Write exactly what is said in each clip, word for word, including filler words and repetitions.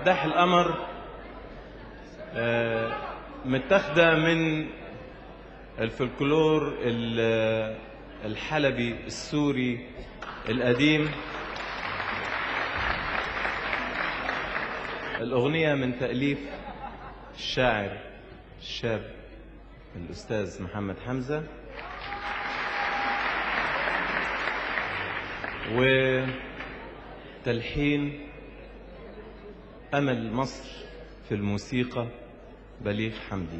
مداح القمر متاخده من الفلكلور الحلبي السوري القديم. الأغنية من تأليف الشاعر الشاب الأستاذ محمد حمزة، وتلحين أمل مصر في الموسيقى بليغ حمدي.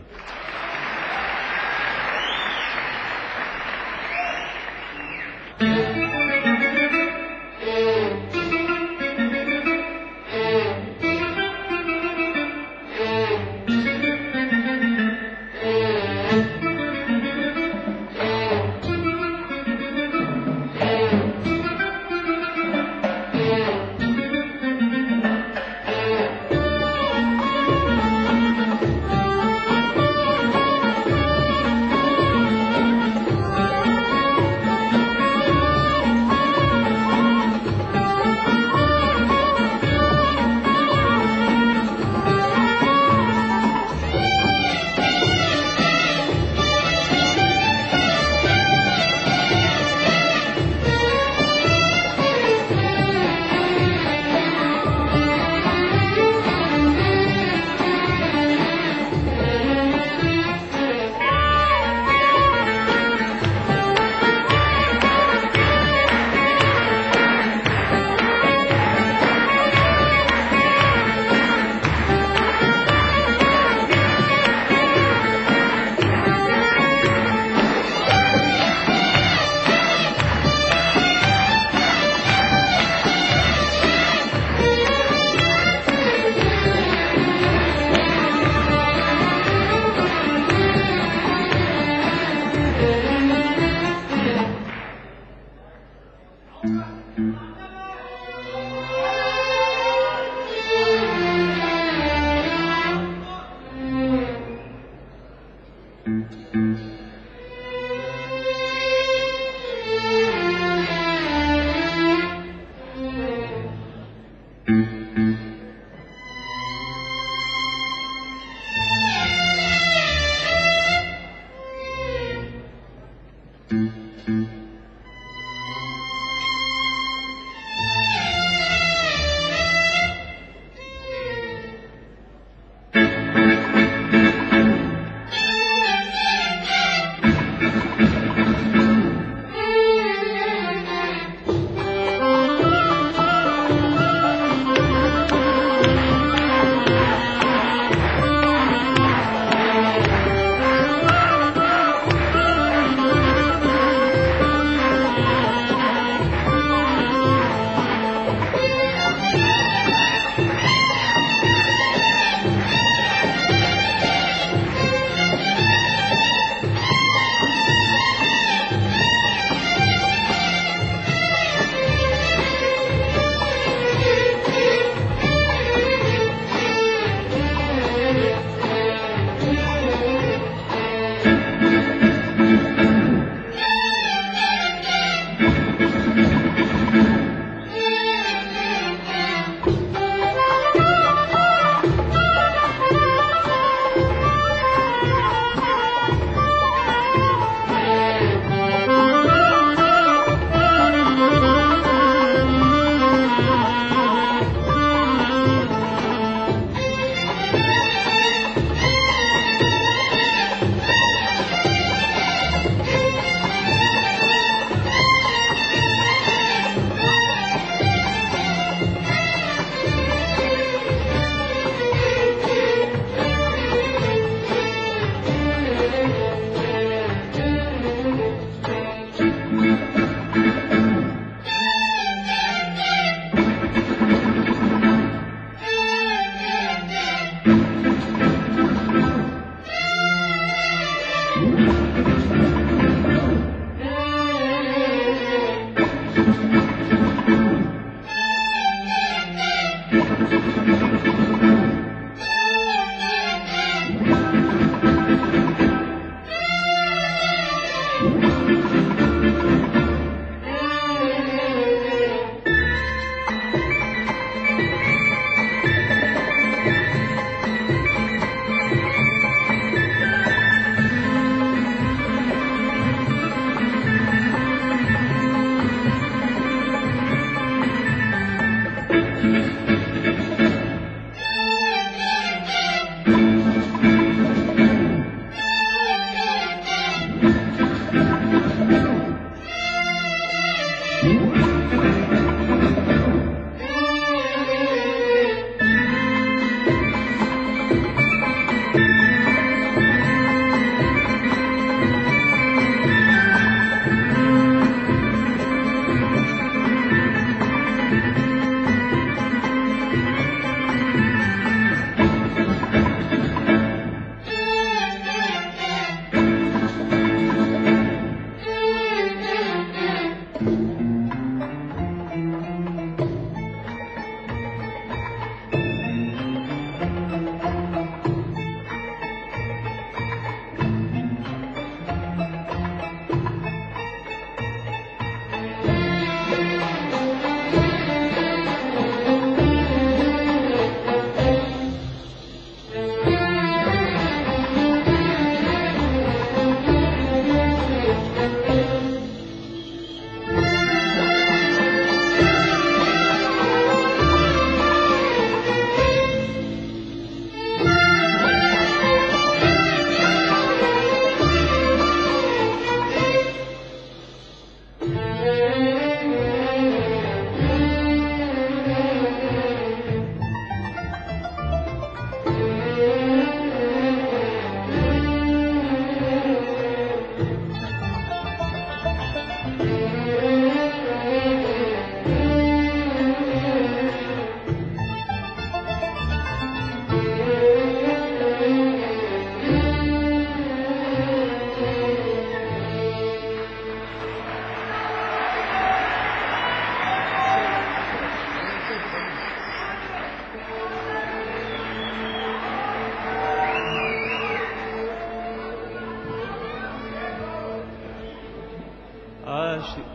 عاشق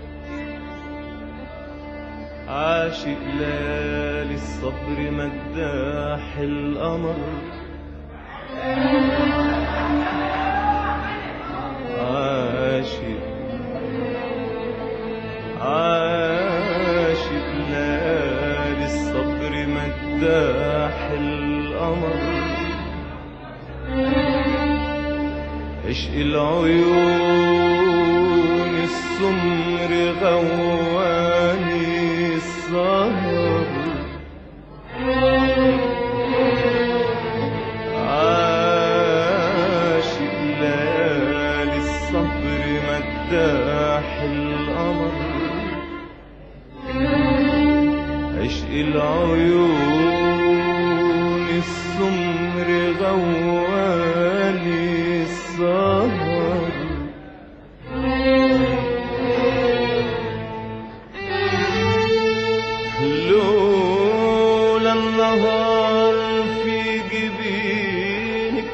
عاشق ليالي الصبر مداح القمر عاشق عاشق ليالي الصبر مداح القمر عشق العيون السمر غواني السهر عاشق ليالي الصبر مداح القمر عشق العيون السمر غواني السهر لولا النهار في جبينك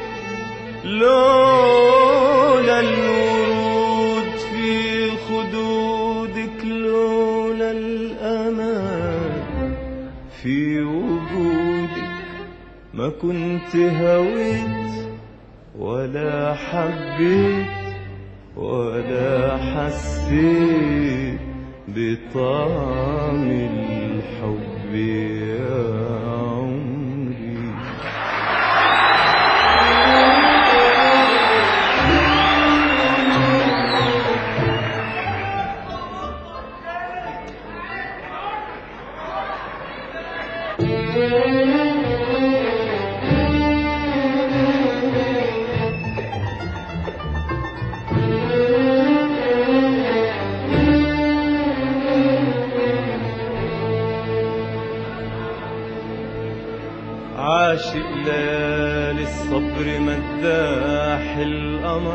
لولا الورود في خدودك لولا الأمان في وجودك ما كنت هويت ولا حبيت ولا حسيت بطعم الحب يا عمري عاشق ليالي الصبر مداح القمر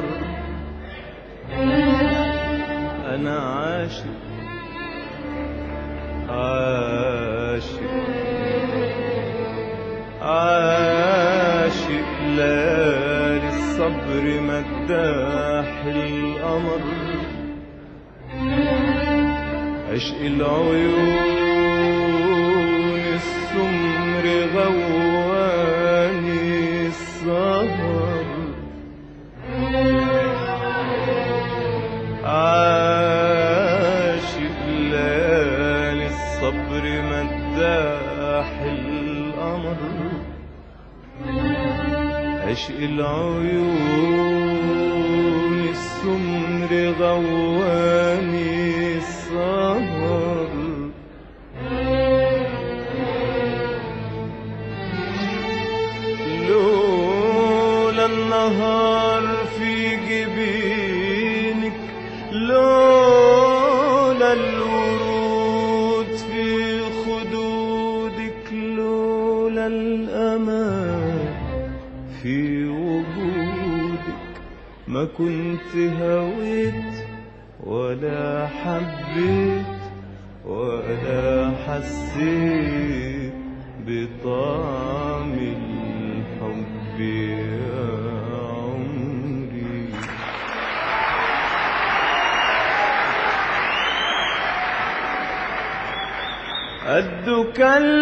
أنا عاشق عاشق عاشق ليالي الصبر مداح القمر عشق العيون السمر غواني السهر عاشق ليالي الصبر مداح القمر عشق العيون السمر غواني السهر لولا النهار في جبينك لولا الورود في خدودك لولا الأمان في وجودك ما كنت هويت ولا حبيت ولا حسيت بطعم الحب يا عمري قدك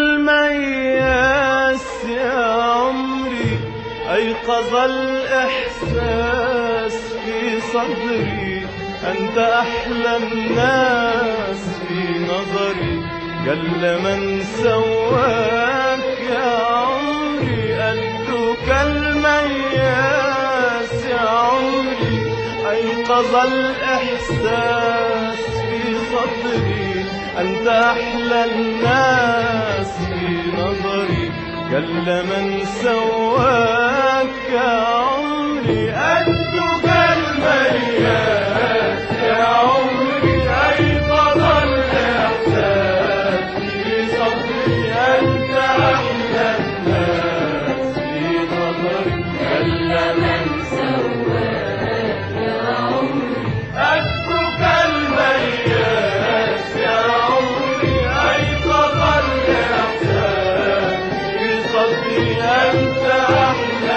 المياس يا عمري أيقظ الإحساس في صدري أنت أحلى الناس في نظري جل من سواك يا عمري قدك المياس يا عمري أيقظ الإحساس في صدري أنت أحلى الناس في نظري جل من سواك يا عمري قدك المياس يا عمري أيقظ الإحساس في صدري أنت أحلى الناس في نظري جل من سواك يا عمري قدك المياس يا عمري أيقظ الإحساس في صدري أنت أحلى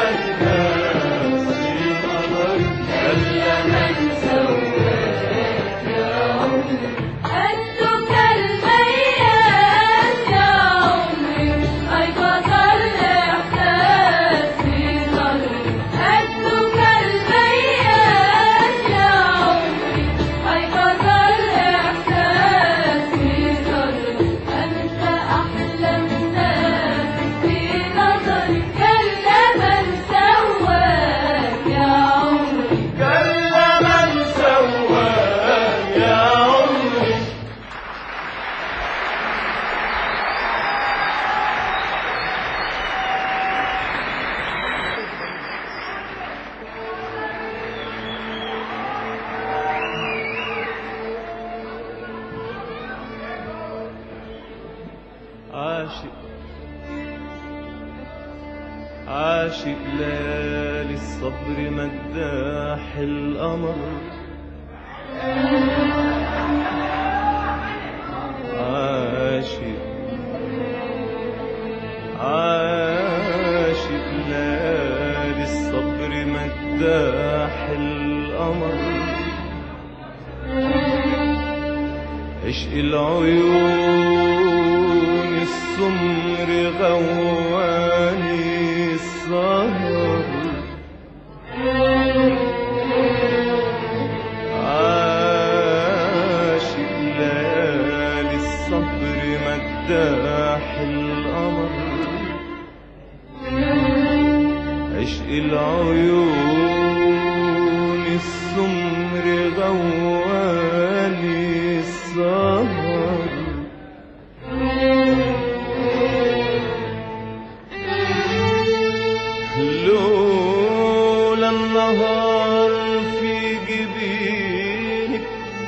الناس في نظري جل من سواك يا عاشق ليالي الصبر مداح القمر، عاشق عاشق ليالي الصبر مداح القمر، عشق العيون السمر غواني السهر، عاشق ليالي الصبر مداح القمر، عشق العيون السمر غواني السهر، لولا النهار في جبينك،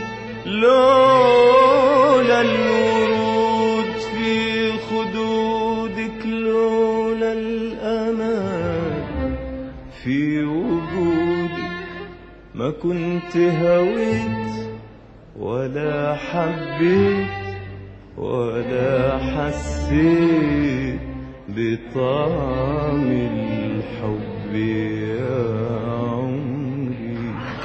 لولا الورود في خدودك، لولا الأمان في وجودك ما كنت هويت ولا حبيت ولا حسيت بطعم الحب يا عمري.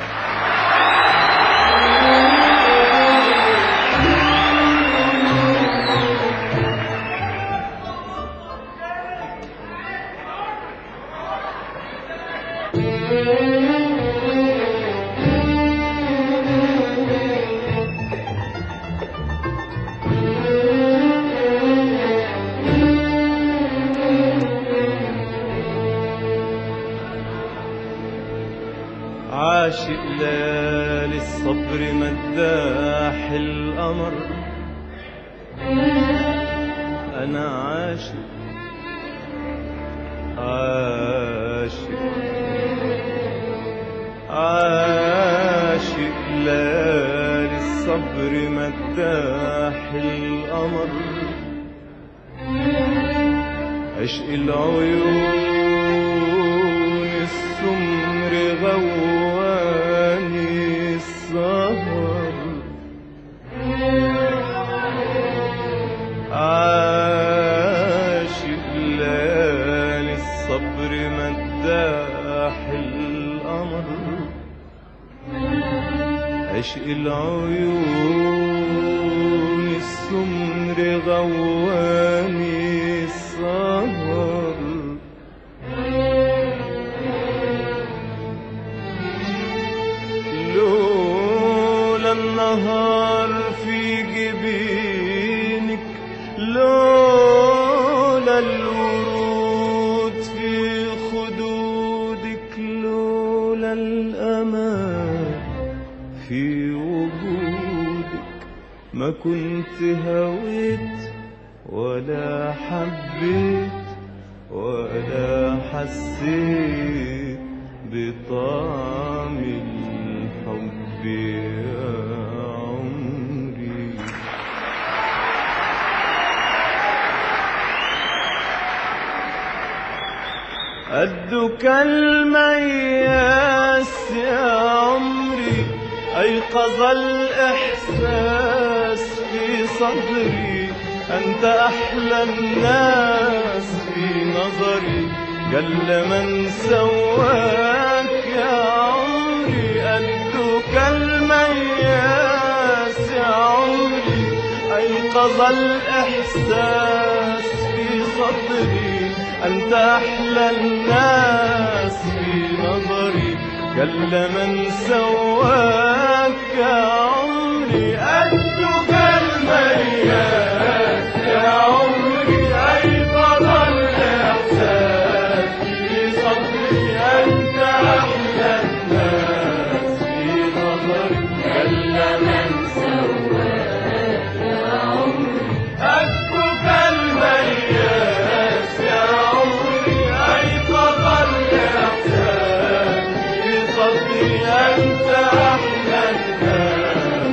عاشق ليالي الصبر مداح القمر، أنا عاشق عاشق عاشق ليالي الصبر مداح القمر، عشق العيون السمر غواني السهر، عاشق ليالي الصبر مداح القمر، عشق العيون السمر غواني السهر، لولا النهار في جبينك، لولا الورود في خدودك، لولا الأمان في وجودك ما كنت هويت ولا حبيت ولا حسيت بطعم الحب يا عمري. قدك المياس يا عمري، أيقظ الإحساس في صدري، أنت أحلى الناس في نظري، جل من سواك يا عمري. قدك المياس يا عمري، أيقظ الإحساس في صدري، أنت أحلى الناس في نظري، جل من سواك يا عمري. قدك المياس يا عمري، أيقظ الإحساس في صدري، أنت أحلى الناس في نظري، جل من سواك يا عمري. قدك المياس يا عمري، أيقظ الإحساس في صدري، أنت أحلى الناس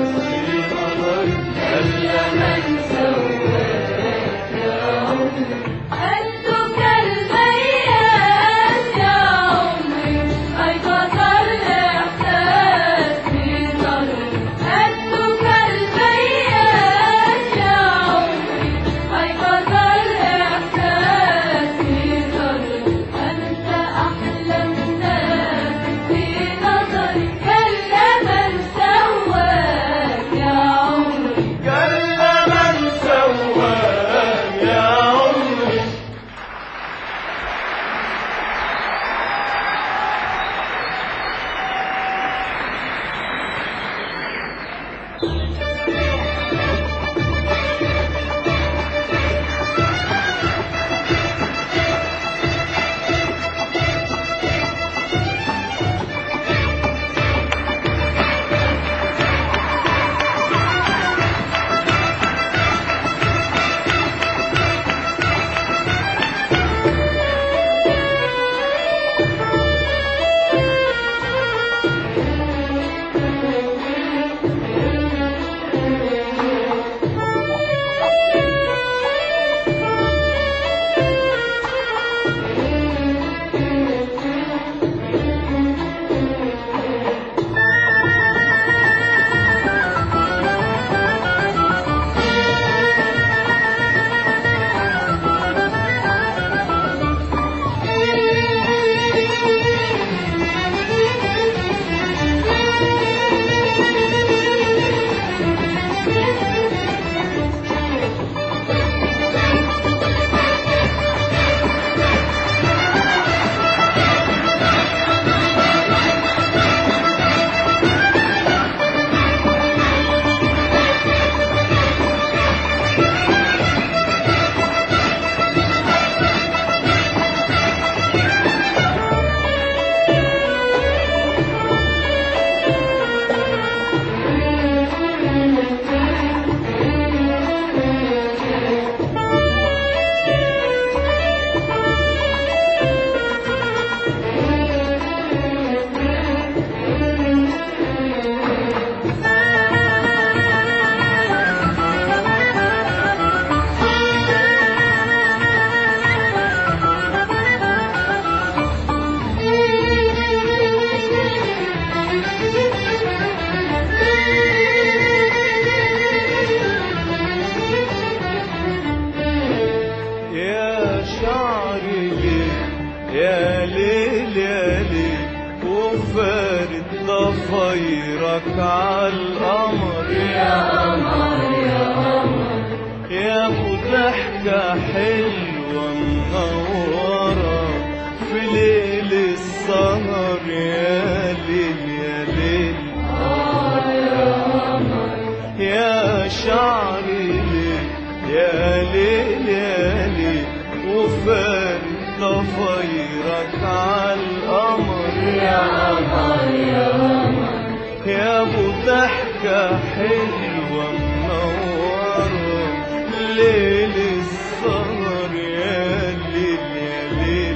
ضفايرك عالقمر يا قمر يا قمر يا ابو ضحكة حلوة منورة في ليل السهر يا ليل يا ليل يا قمر يا شعري ليل يا ليل يا ليل وفارق ضفايرك عالقمر يا قمر يا قمر يا ابو ضحكة حلوة منورة ليل السهر يا ليل يا ليل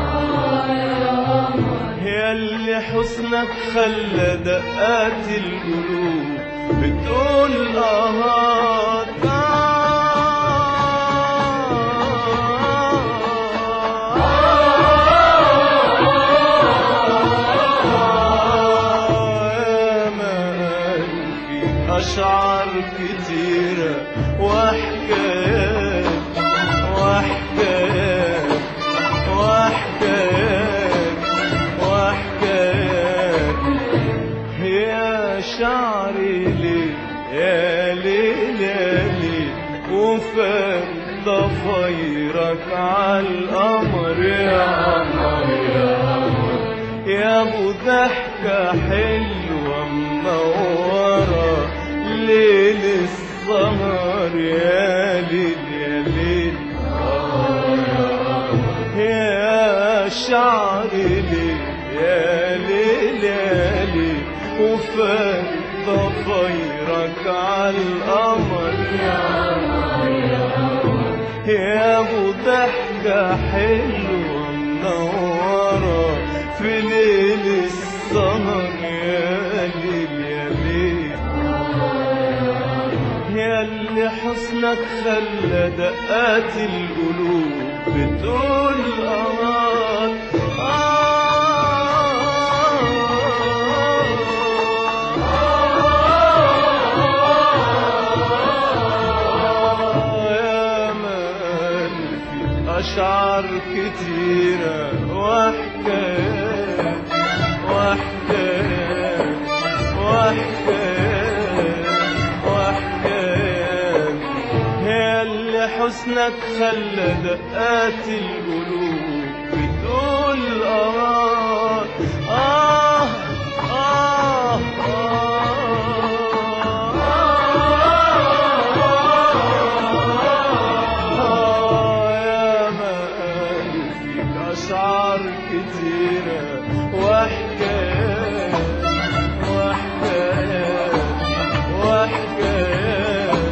يا اللي حسنك خلى دقات القلوب بتقول آه أشعار كتيرة وحكايات وحكايات وحكايات وحكايات يا شعري ليه يا ليل يا ليل وفات ضفايرك عالقمر يا قمر يا قمر يا ابو ضحكة حلوة منورة ليل السهر يا ليل يا ليل يا شعري ليل يا ليل يا ليل وفات ضفايرك عالقمر يا يا ابو ضحكة حلوة منورة في ليل السهر يا ليل يا ليل يا اللي حسنك خلى دقات القلوب بتقول آه أشعار كتيرة وحكايات وحكايات وحكايات وحكايات يا اللي حسنك خلى دقات القلوب بتقول آه آه آه أشعار كتيرة وحكايات وحكايات وحكايات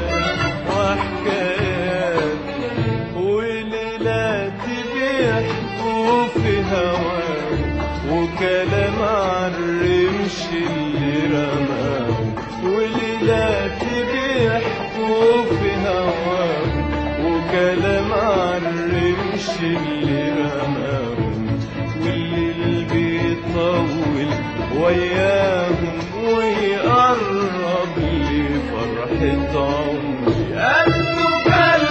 وحكايات وليلات بيحكوا في هواك وكلام عالرمش اللي رماك وليلات بيحكوا في هواك وكلام عالرمش اللي رماك والليل بيطول وياهم ويقرب لي فرحة عمري قلبك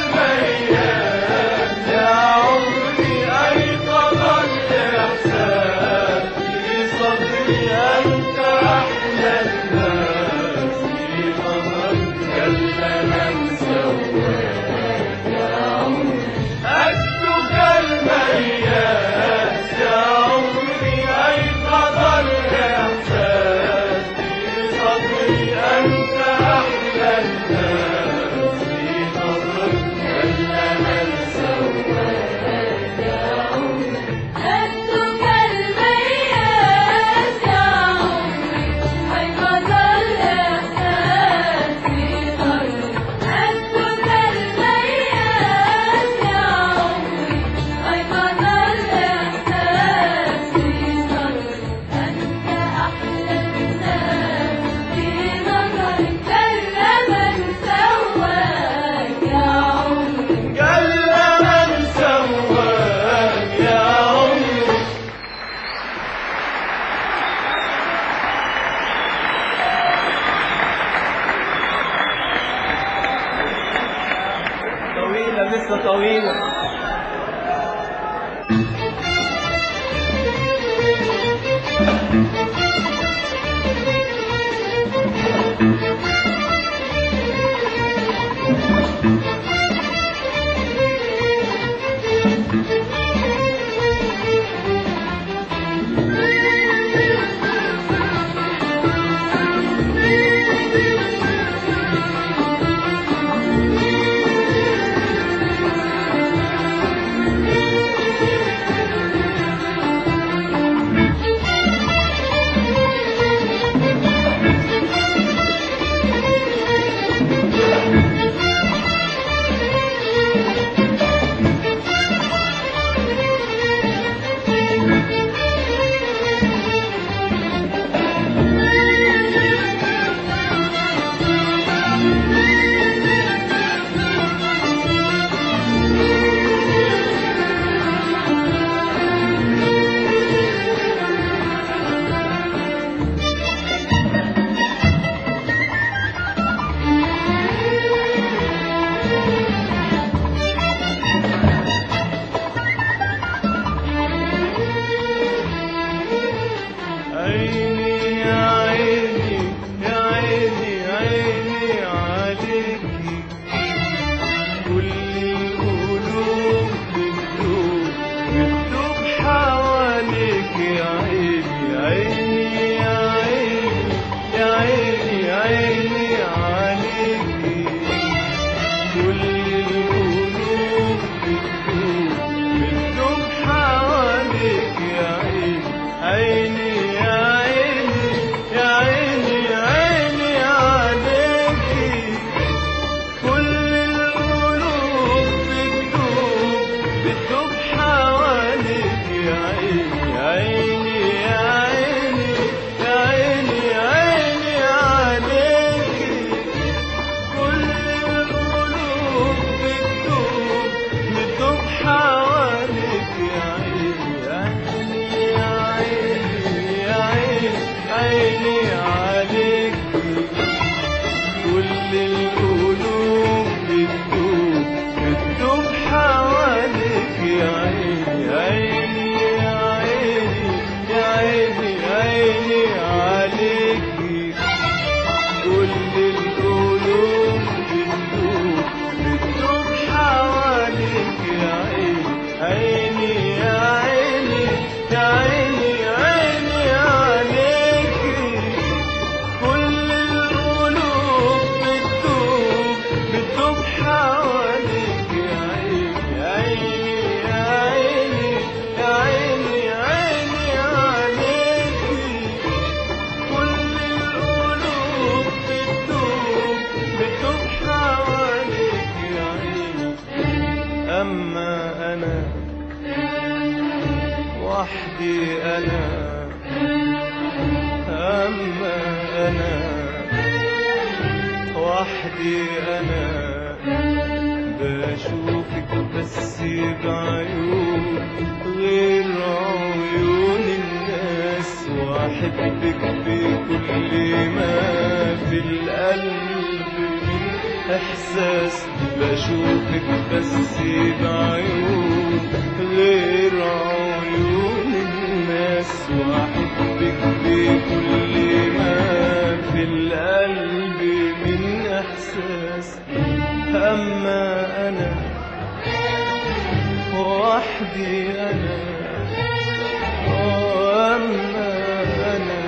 الميات يا عمري أيقظ الإحساس في صدري أنت أحلى الناس في نظري جل من سواك يا عمري قلبك الميات يا عمري أيقظ الإحساس في صدري أنت أحلى الناس في نظري جل من سواك يا عمري قدك المياس يا عمري أيقظ الإحساس في صدري قدك المياس يا عمري أيقظ الإحساس في صدري أنت أحلى الناس في نظري جل من سواك يا عمري جل من سواك يا عمري طويلة لسه طويلة عيني يا عيني يا عيني عيني عليكي كل القلوب بتدوب بتدوب حواليك يا عيني عيني يا عيني يا عيني عيني عليكي كل القلوب بتدوب بتدوب حواليك يا عيني عيني يا عيني يا عيني عيني عليكي كل القلوب بتدوب بتدوب حواليك يا عيني عيني يا عيني يا عيني عيني عليكي كل القلوب بتدوب بتدوب حواليك يا عيني يا عيني يا عيني عيني عليكي كل القلوب بتدوب بتدوب حواليك يا عيني عيني يا عيني يا عيني عيني عليكي كل القلوب بتدوب بتدوب حواليك يا عيني عيني يا عيني يا عيني عيني عليكي كل القلوب بتدوب بتدوب حواليك يا عيني عيني يا عيني يا عيني عيني عليكي كل القلوب بتدوب بتدوب حواليك يا عيني أما أنا وحدي أنا أما أنا وحدي أنا بشوفك بس بعيون غير عيون الناس وأحبك بكل ما في القلب من إحساس بشوفك بس بعيون غير عيون الناس وأحبك بكل ما في القلب من إحساس أما أنا وحدي أنا أما أنا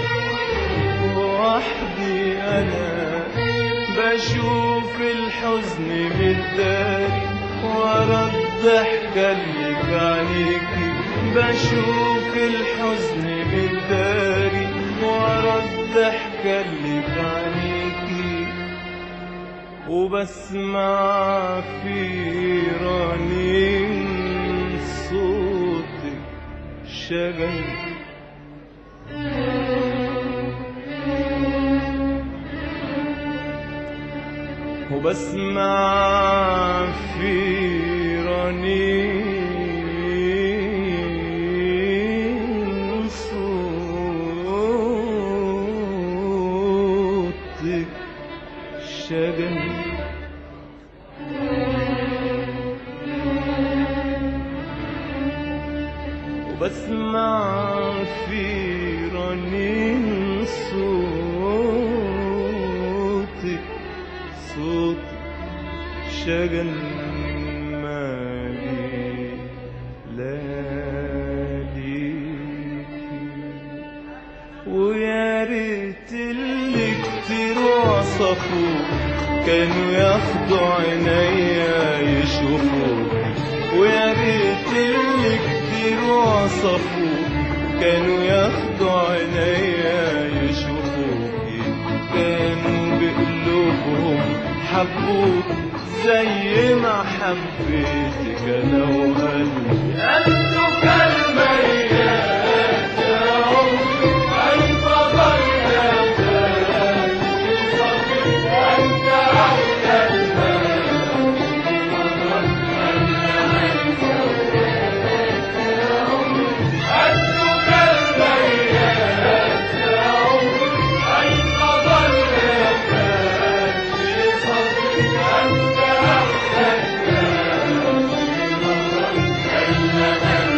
وحدي أنا بشوف الحزن متداري ورا الضحكة اللي في عينيكي بشوف الحزن متداري ورا الضحكة اللي في عينيكي وبسمع في رنين صوتك شجن وبسمع في رنين صوتك شجن وبسمع في رنين صوتك صوتك شجن مالي لياليكي ويا ريت اللي كتير وصفوك كانوا ياخدوا عينيا يشوفوك ويا ريت اللي كتير وصفوك كانوا ياخدوا عينيا يشوفوك كانوا بقلوبهم حبوك زي ما حبيتك انا وقلبي أنتك الميات يا عمري الفضل يا زاد في صدري أنت أحلى أنتك الميات يا عمري الفضل يا زاد في صدري أنت أحلى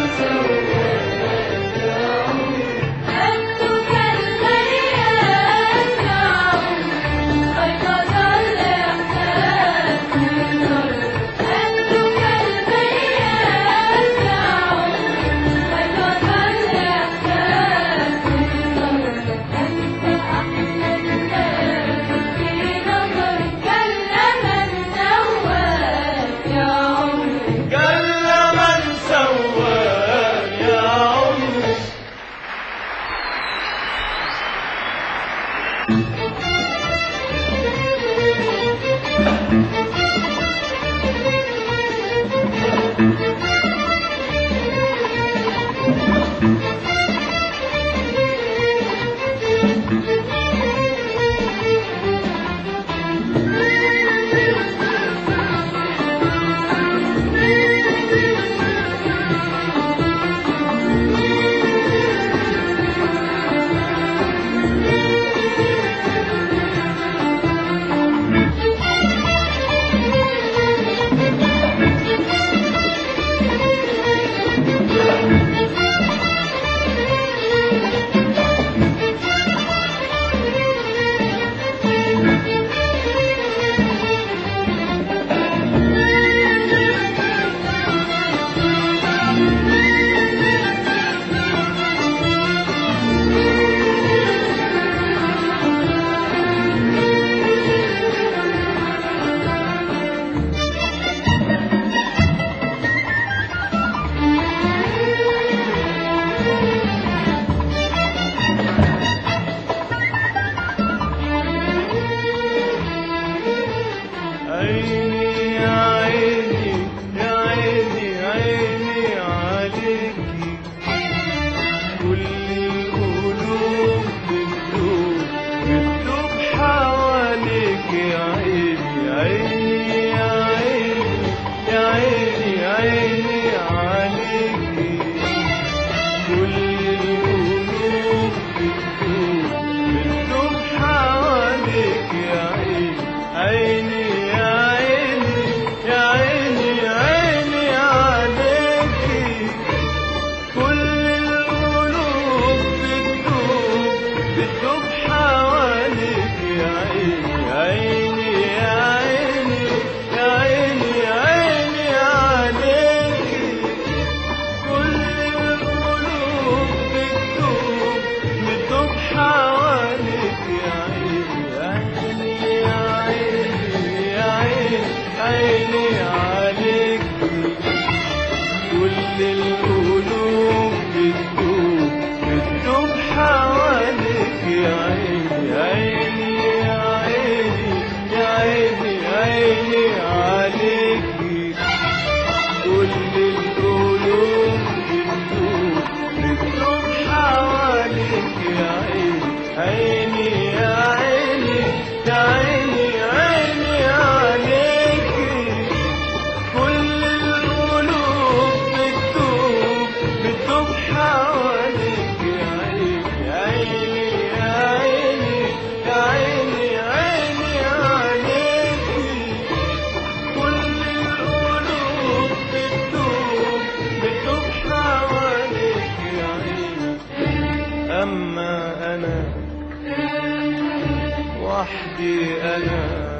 وحدي أنا،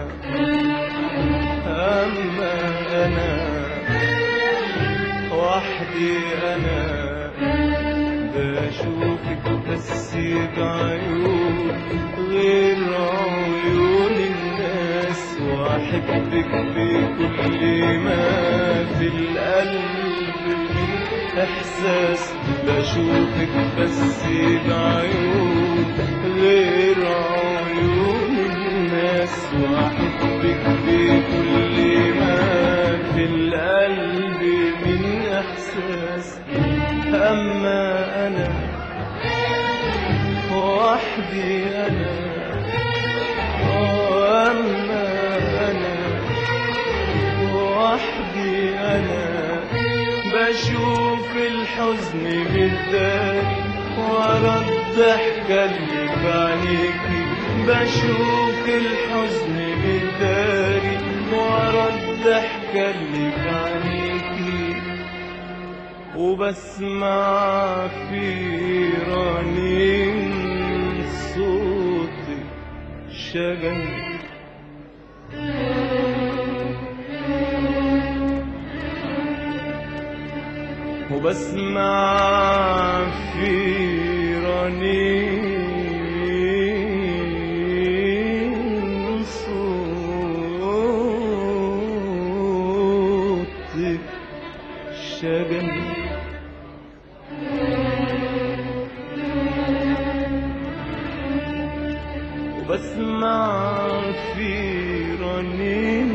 أما أنا وحدي أنا بشوفك بس بعيون غير عيون الناس، وأحبك بكل ما في القلب من إحساس. بشوفك بس بعيون غير عيون الناس، وأحبك بكل ما في القلب من إحساس. أما أنا وحدي أنا، أما أنا وحدي أنا بشوف الحزن بالداري ورا الضحكة اللي بعينيكي. بشوف الحزن بالداري ورا الضحكة اللي بعينيكي، وبسمع في رنين صوتك شجن وبسمع في رنين صوتك شجن. وبسمع في رنين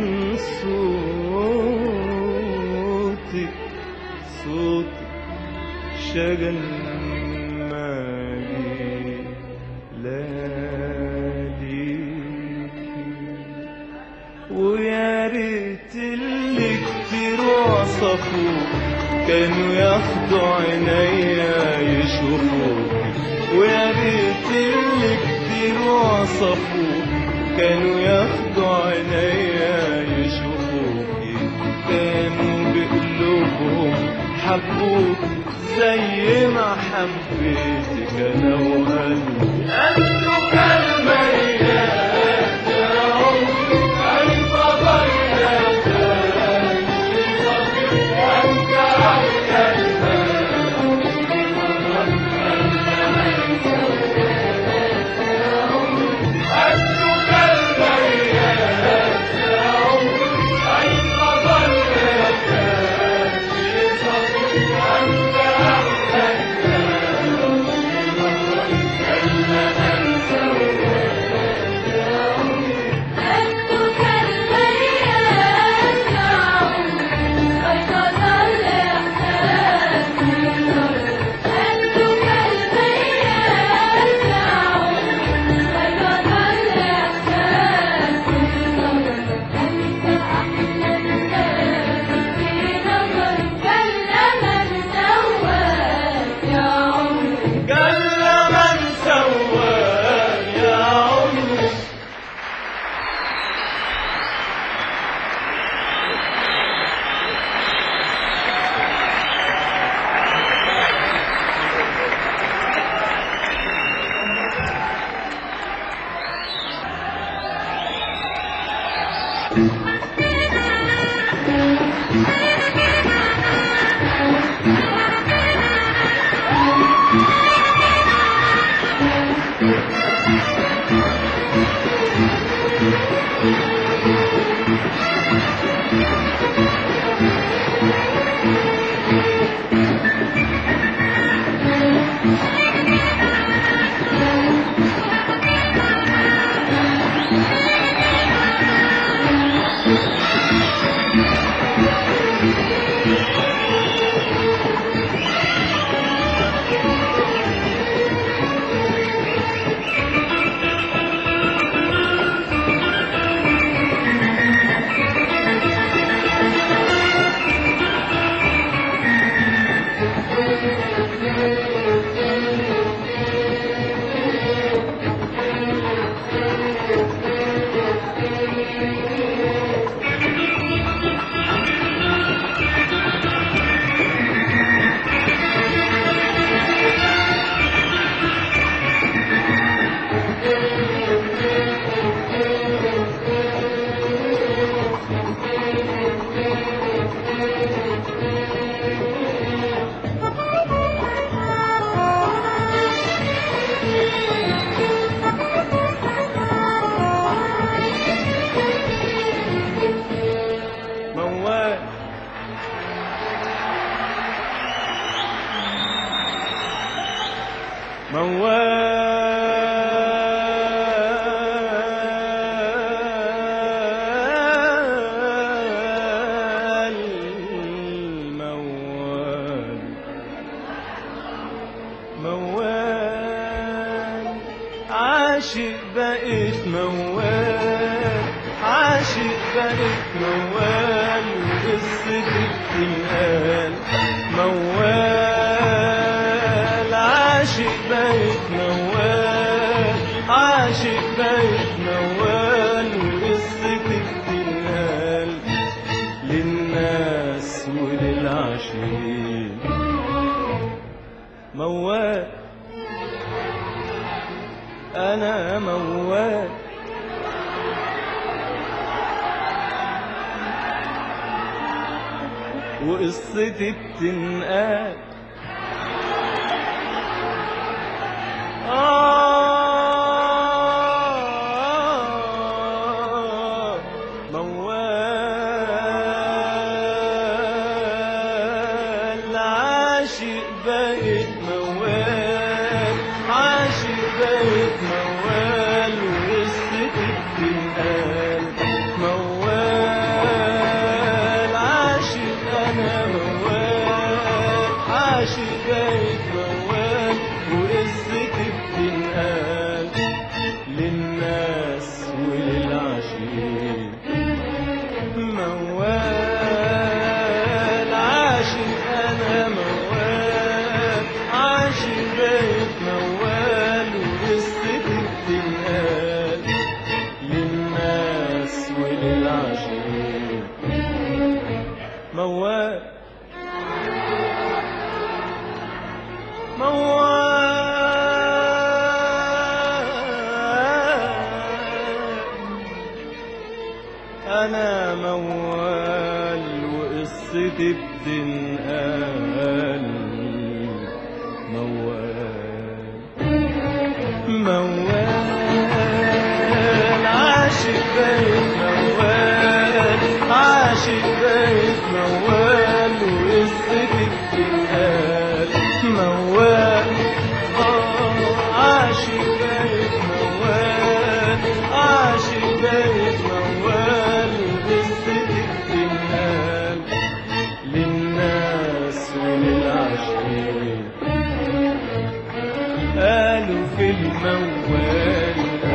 صوتك صوتك شجن مالي لياليكي. ويا ريت اللي كتير وصفوك كانوا ياخدوا عينيا يشوفوك. ويا ريت اللي كتير وصفوك كانوا ياخدوا عينيا يشوفوك. كانوا بقلوبهم حبوك زي ما حبيتك انا وقلبي. انتوا كالميات يا عمري انت ضيعت انت احلى عاشق بقيت موال عاشق بقيت موال وقصتي بتنقال موال عاشق بقيت موال عاشق بقيت موال وقصتي بتنقال للناس وللعاشقين موال أنا موال وقصتي بتنقال آه موال عاشق بقيت موال عاشق بقيت موال أنا موال وقصتي بتنقال موال موال عاشق بيت موال عاشق بيت موال وقصتي بتنقال موال عاشق بيت موال عاشق بيت موال وقصتي بتنقال للناس وللعاشقين قالوا في الموال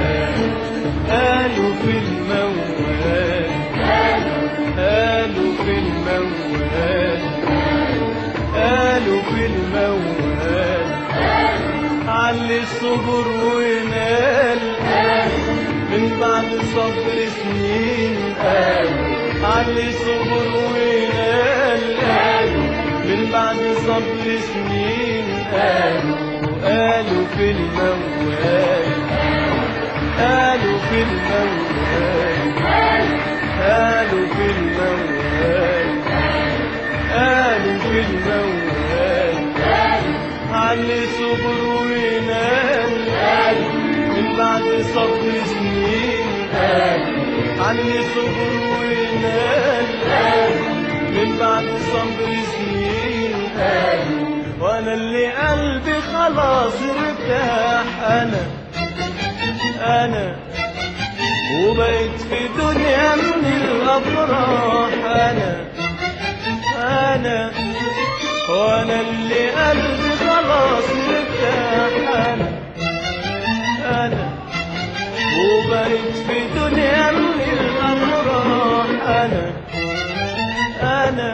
قالوا في الموال قالوا في الموال قالوا في الموال علي الصبر ونال من بعد صبر سنين قالوا علي صبر ونال قالوا من بعد صبر سنين قالوا قالوا في الموال قالوا في الموال قالوا في الموال قالوا في الموال علي صبر ونال من بعد صبر سنين علي صبر ونال من بعد صبر سنين وانا اللي قلبي خلاص ارتاح انا انا وبقيت في دنيا من الافراح انا انا وانا اللي قلبي خلاص ارتاح انا انا وبقيت في دنيا من الافراح انا انا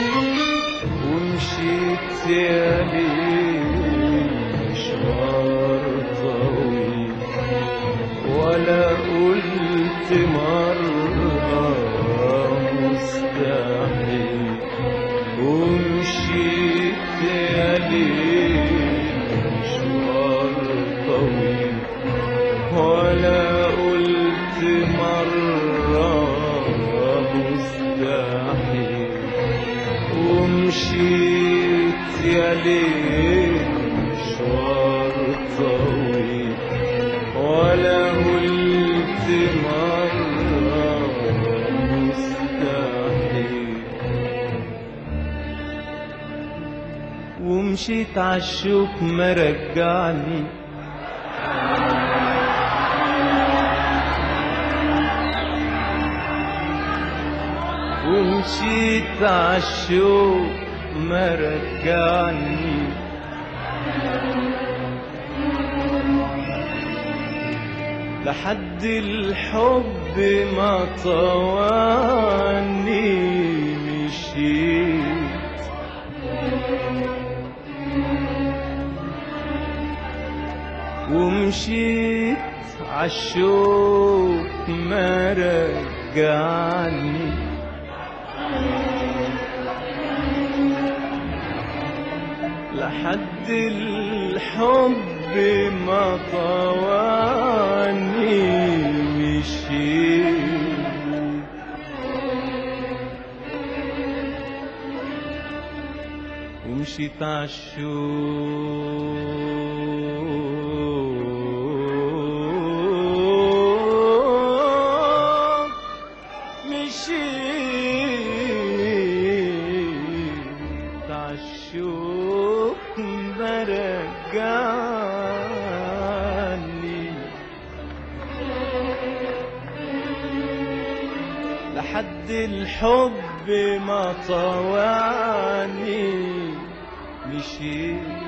ومشيت يا ليل مشوار طويل ولا قلت مرة مستحيل ومشيت يا ليل مشوار طويل ولا قلت مرة مستحيل ومشيت يا ليل مشوار طويل ولا قلت مرة مستحيل ومشيت عالشوك ما رجعني ومشيت عالشوق ما رجعني لحد الحب ما طواني مشيت ومشيت عالشوق ما رجعني لحد الحب ما طواني مشيت ومشيت عالشوق مشيت عالشوق برجعني لحد الحب ما طواني مشيت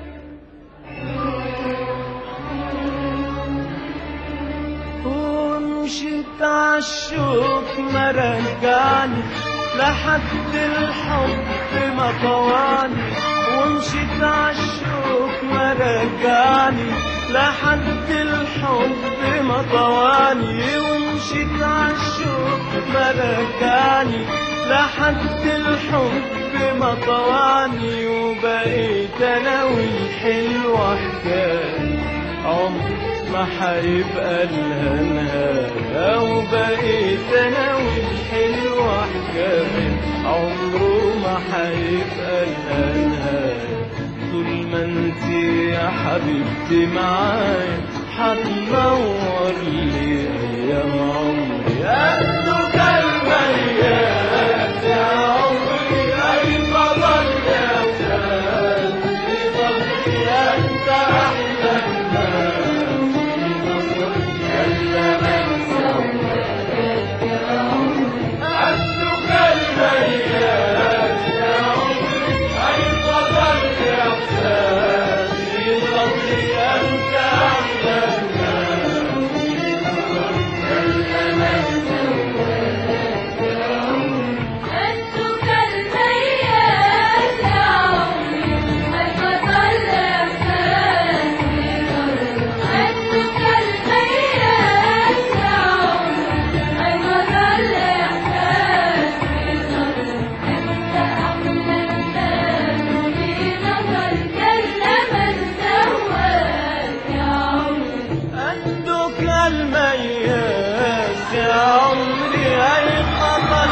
ومشيت عالشوق ما رجعني لحد الحب ما طواني ومشيت عالشوق ما رجعني لحد الحب ما طواني ومشيت عالشوق ما رجعني لحد الحب ما طواني وبقيت انا والحلوة حكاية عمر ما حيبقى لها نهاية، وبقيت انا والحلوة حكاية عمره ما حيبقى لها نهاية. طول ما انتي يا حبيبتي معايا حتنور لي ايام عمري. قدك الميات يا عمري اي فضل يا فؤاد في ظهري انت احلى الناس في ظهري يلا من سواك يا عمري. قدك الميات يا عمري اي فضل يا فؤاد في ظهري انت احلى الناس في ظهري يلا من سواك يا عمري. قدك الميات يا عمري أي فضل يا فؤاد في ظهري. قدك الميات يا عمري أي فضل يا فؤاد في ظهري. أنت أحلى الناس في نظري يلا من سواك يا عمري. قدك المياس يا عمري أي خطر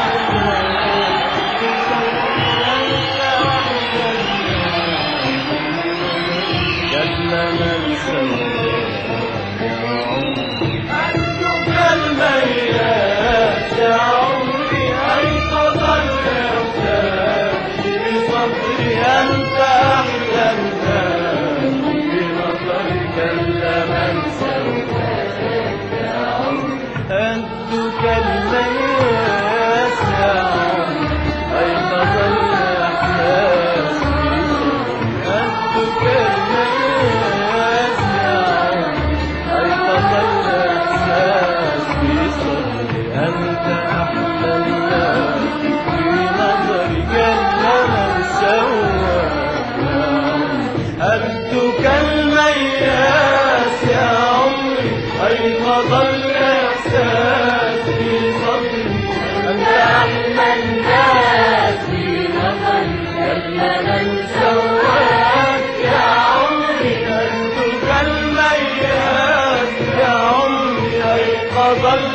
جنة من سواك يا عمري. قدك المياس يا عمري أي خطر في صدري أنت أحلى الناس في نظري جنة من سواك يا عمري. قدك المياس يا عمري أي خطر إحساس في صدري. قدك المياس يا عمري أي خطر إحساس في صدري أنت أحلى الناس في نظري جنة من سواك يا عمري. قدك المياس يا عمري أي فضل إحساس في صدري أنت أحلى الناس في نظري جنة من سواك يا عمري. قدك المياس يا عمري أي فضل